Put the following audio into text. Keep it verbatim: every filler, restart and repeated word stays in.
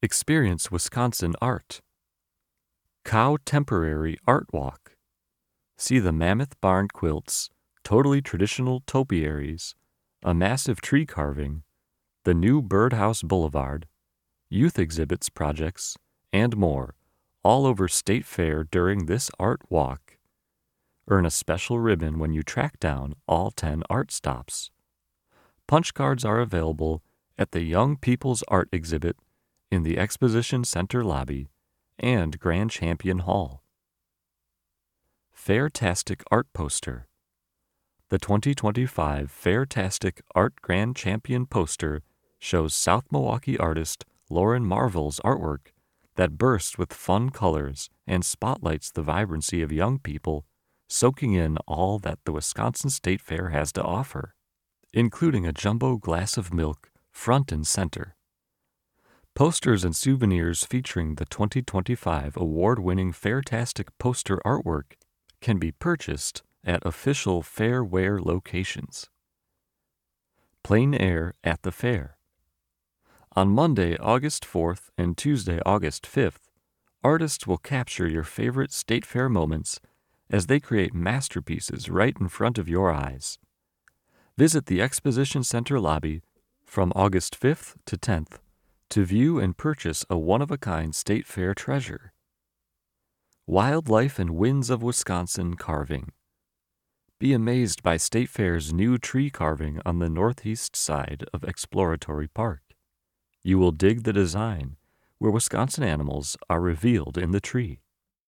Experience Wisconsin art. Cow Temporary Art Walk. See the mammoth barn quilts, totally traditional topiaries, a massive tree carving, the new Birdhouse Boulevard, youth exhibits projects, and more, all over State Fair during this art walk. Earn a special ribbon when you track down all ten art stops. Punch cards are available at the Young People's Art Exhibit in the Exposition Center lobby and Grand Champion Hall. Fairtastic Art Poster. The twenty twenty-five Fairtastic Art Grand Champion poster shows South Milwaukee artist Lauren Marvel's artwork that bursts with fun colors and spotlights the vibrancy of young people soaking in all that the Wisconsin State Fair has to offer, including a jumbo glass of milk front and center. Posters and souvenirs featuring the twenty twenty-five award-winning Fairtastic poster artwork can be purchased at official Fairwear locations. Plein air at the fair. On Monday, August fourth and Tuesday, August fifth, artists will capture your favorite State Fair moments as they create masterpieces right in front of your eyes. Visit the Exposition Center lobby from August fifth to tenth to view and purchase a one-of-a-kind State Fair treasure. Wildlife and Winds of Wisconsin carving. Be amazed by State Fair's new tree carving on the northeast side of Exploratory Park. You will dig the design, where Wisconsin animals are revealed in the tree.